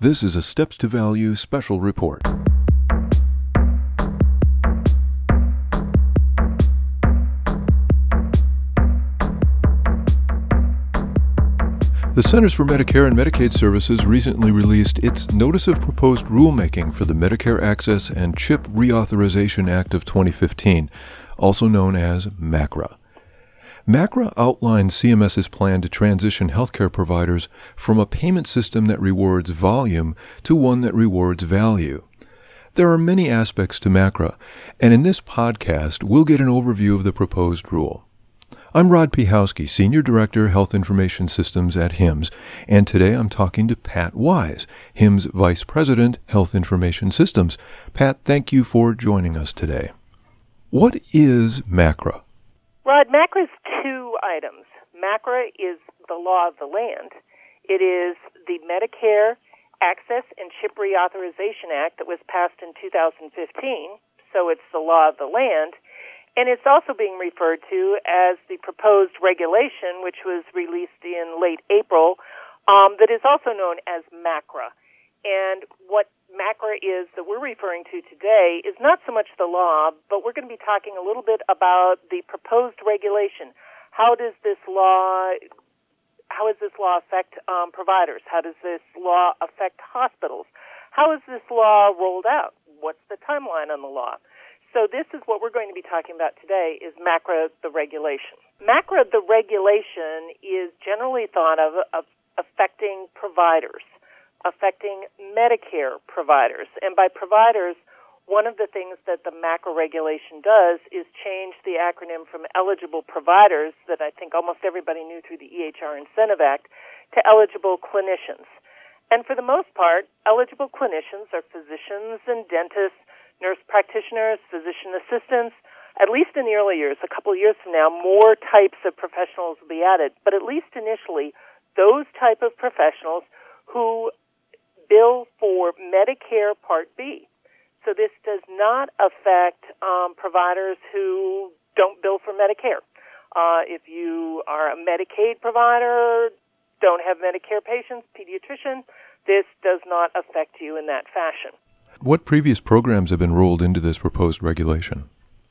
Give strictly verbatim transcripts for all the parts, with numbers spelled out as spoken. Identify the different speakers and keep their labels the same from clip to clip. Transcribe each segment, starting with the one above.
Speaker 1: This is a Steps to Value special report. The Centers for Medicare and Medicaid Services recently released its Notice of Proposed Rulemaking for the Medicare Access and CHIP Reauthorization Act of twenty fifteen, also known as MACRA. MACRA outlines CMS's plan to transition healthcare providers from a payment system that rewards volume to one that rewards value. There are many aspects to MACRA, and in this podcast, we'll get an overview of the proposed rule. I'm Rod Piechowski, Senior Director, Health Information Systems at HIMSS, and today I'm talking to Pat Wise, HIMSS Vice President, Health Information Systems. Pat, thank you for joining us today. What is MACRA?
Speaker 2: Rod, MACRA is two items. MACRA is the law of the land. It is the Medicare Access and CHIP Reauthorization Act that was passed in two thousand fifteen, so it's the law of the land. And it's also being referred to as the proposed regulation, which was released in late April, um, that is also known as MACRA. And what MACRA is that we're referring to today is not so much the law, but we're going to be talking a little bit about the proposed regulation. How does this law, how does this law affect um, providers? How does this law affect hospitals? How is this law rolled out? What's the timeline on the law? So this is what we're going to be talking about today is MACRA, the regulation. MACRA, the regulation, is generally thought of, of affecting providers, affecting Medicare providers. And by providers, one of the things that the MACRA regulation does is change the acronym from eligible providers, that I think almost everybody knew through the E H R Incentive Act, to eligible clinicians. And for the most part, eligible clinicians are physicians and dentists, nurse practitioners, physician assistants. At least in the early years, a couple of years from now, more types of professionals will be added. But at least initially, those type of professionals who bill for Medicare Part B. So this does not affect um, providers who don't bill for Medicare. Uh, if you are a Medicaid provider, don't have Medicare patients, pediatrician, this does not affect you in that fashion.
Speaker 1: What previous programs have been rolled into this proposed regulation?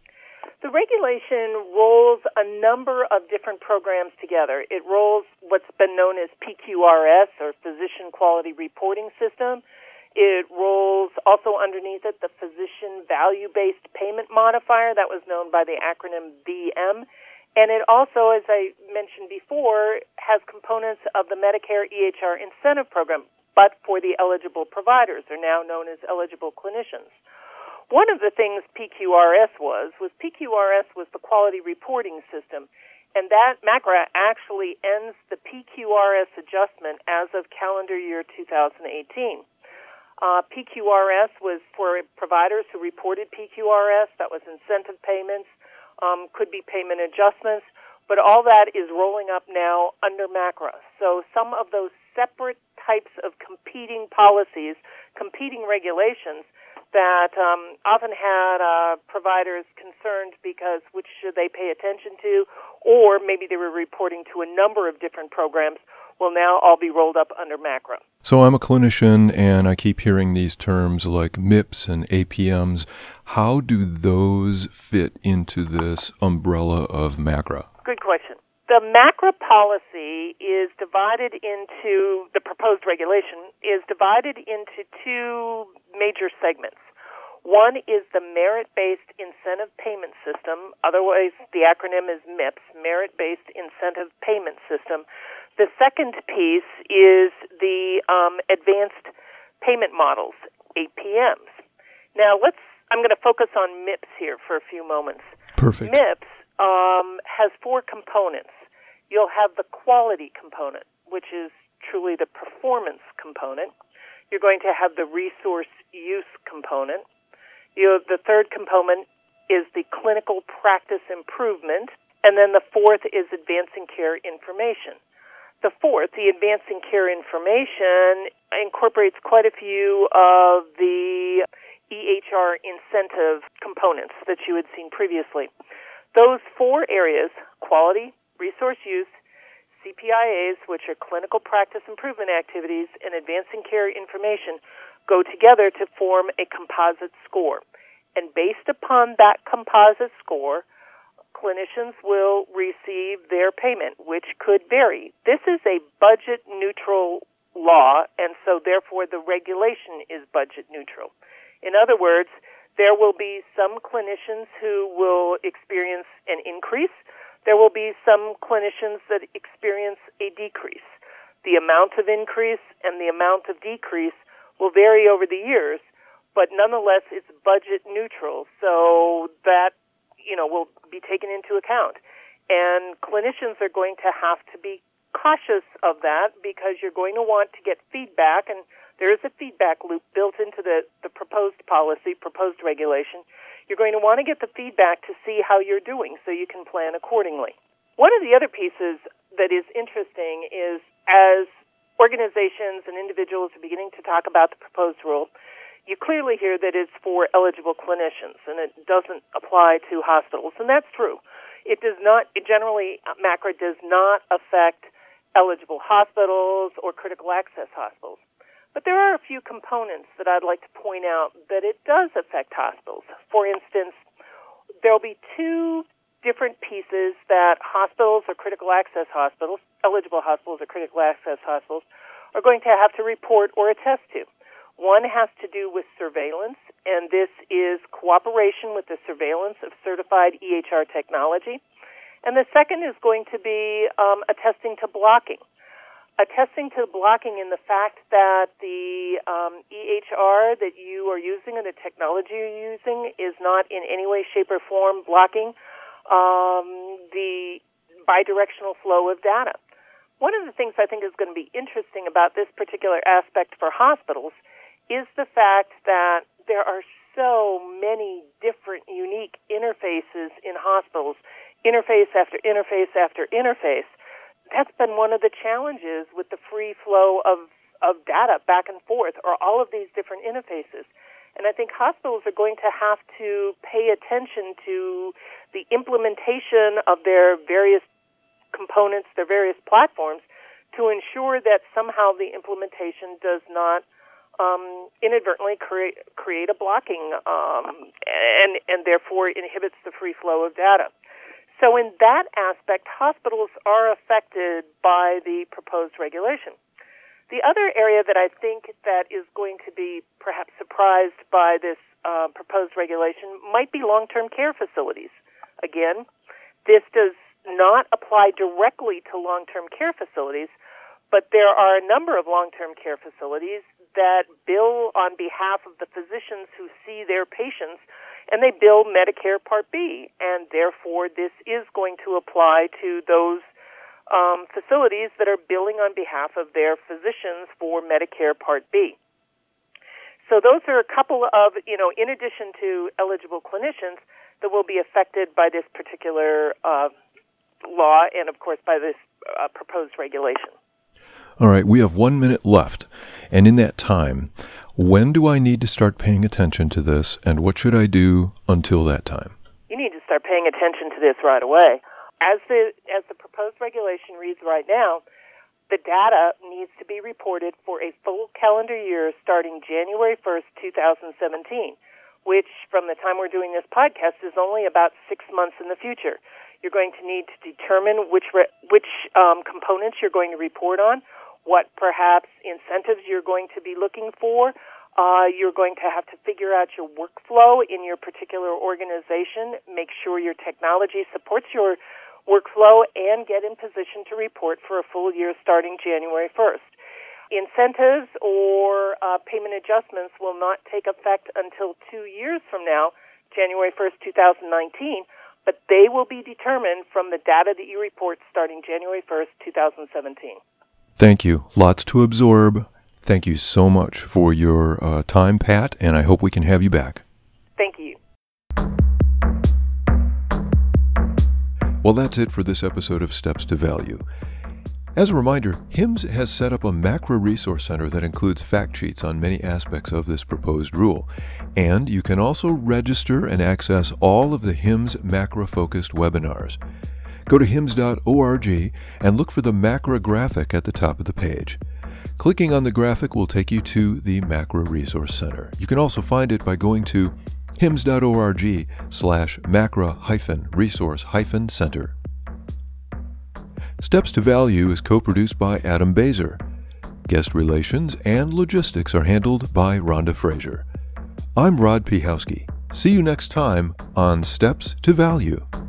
Speaker 2: The regulation rolls a number of different programs together. It rolls what's been known as P Q R S, or Physician Quality Reporting System. It rolls also underneath it the Physician Value-Based Payment Modifier, that was known by the acronym V M. And it also, as I mentioned before, has components of the Medicare E H R Incentive Program, but for the eligible providers, are now known as eligible clinicians. One of the things P Q R S was, was P Q R S was the quality reporting system, and that MACRA actually ends the P Q R S adjustment as of calendar year two thousand eighteen. Uh, P Q R S was for providers who reported P Q R S, that was incentive payments, um, could be payment adjustments, but all that is rolling up now under MACRA. So some of those separate types of competing policies, competing regulations that um, often had uh, providers concerned because which should they pay attention to, or maybe they were reporting to a number of different programs, will now all be rolled up under MACRA.
Speaker 1: So I'm a clinician and I keep hearing these terms like M I Ps and A P Ms. How do those fit into this umbrella of MACRA?
Speaker 2: Good question. The MACRA policy is divided into, the proposed regulation is divided into two major segments. One is the Merit-Based Incentive Payment System, otherwise the acronym is M I P S, Merit-Based Incentive Payment System. The second piece is the um, Advanced Payment Models, A P Ms. Now let's, I'm going to focus on M I P S here for a few moments.
Speaker 1: Perfect.
Speaker 2: M I P S um, has four components. You'll have the quality component, which is truly the performance component. You're going to have the resource use component. You have the third component is the clinical practice improvement, and then the fourth is advancing care information. The fourth, the advancing care information, incorporates quite a few of the E H R incentive components that you had seen previously. Those four areas, quality, resource use, C P I As, which are clinical practice improvement activities, and advancing care information, go together to form a composite score. And based upon that composite score, clinicians will receive their payment, which could vary. This is a budget-neutral law, and so therefore the regulation is budget-neutral. In other words, there will be some clinicians who will experience an increase. There will be some clinicians that experience a decrease. The amount of increase and the amount of decrease will vary over the years, but nonetheless it's budget neutral, so that, you know, will be taken into account. And clinicians are going to have to be cautious of that because you're going to want to get feedback, and there is a feedback loop built into the, the proposed policy, proposed regulation. You're going to want to get the feedback to see how you're doing so you can plan accordingly. One of the other pieces that is interesting is as organizations and individuals are beginning to talk about the proposed rule, you clearly hear that it's for eligible clinicians and it doesn't apply to hospitals, and that's true. It does not, it generally, MACRA does not affect eligible hospitals or critical access hospitals. But there are a few components that I'd like to point out that it does affect hospitals. For instance, there'll be two different pieces that hospitals or critical access hospitals, eligible hospitals or critical access hospitals, are going to have to report or attest to. One has to do with surveillance, and this is cooperation with the surveillance of certified E H R technology. And the second is going to be um, attesting to blocking. Attesting to blocking in the fact that the um, E H R that you are using and the technology you're using is not in any way, shape, or form blocking um, the bidirectional flow of data. One of the things I think is going to be interesting about this particular aspect for hospitals is the fact that there are so many different unique interfaces in hospitals, interface after interface after interface. That's been one of the challenges with the free flow of, of data back and forth, or all of these different interfaces. And I think hospitals are going to have to pay attention to the implementation of their various components, their various platforms, to ensure that somehow the implementation does not um, inadvertently create, create a blocking um, and, and therefore inhibits the free flow of data. So in that aspect, hospitals are affected by the proposed regulation. The other area that I think that is going to be perhaps surprised by this uh, proposed regulation might be long-term care facilities. Again, this does not apply directly to long-term care facilities, but there are a number of long-term care facilities that bill on behalf of the physicians who see their patients, and they bill Medicare Part B, and therefore this is going to apply to those um, facilities that are billing on behalf of their physicians for Medicare Part B. So those are a couple of, you know, in addition to eligible clinicians, that will be affected by this particular uh, law and, of course, by this uh, proposed regulation.
Speaker 1: All right, we have one minute left, and in that time, when do I need to start paying attention to this, and what should I do until that time?
Speaker 2: You need to start paying attention to this right away. As the as the proposed regulation reads right now, the data needs to be reported for a full calendar year starting January first, twenty seventeen, which, from the time we're doing this podcast, is only about six months in the future. You're going to need to determine which re- which um, components you're going to report on, what perhaps incentives you're going to be looking for. Uh, you're going to have to figure out your workflow in your particular organization, make sure your technology supports your workflow, and get in position to report for a full year starting January first. Incentives or uh, payment adjustments will not take effect until two years from now, January first, twenty nineteen, but they will be determined from the data that you report starting January first, twenty seventeen.
Speaker 1: Thank you. Lots to absorb. Thank you so much for your uh, time, Pat, and I hope we can have you back.
Speaker 2: Thank you.
Speaker 1: Well, that's it for this episode of Steps to Value. As a reminder, HIMSS has set up a MACRA Resource Center that includes fact sheets on many aspects of this proposed rule. And you can also register and access all of the HIMSS MACRA-focused webinars. Go to hims dot org and look for the MACRA graphic at the top of the page. Clicking on the graphic will take you to the MACRA Resource Center. You can also find it by going to hims dot org slash MACRA hyphen resource hyphen center. Steps to Value is co-produced by Adam Baser. Guest relations and logistics are handled by Rhonda Fraser. I'm Rod Piechowski. See you next time on Steps to Value.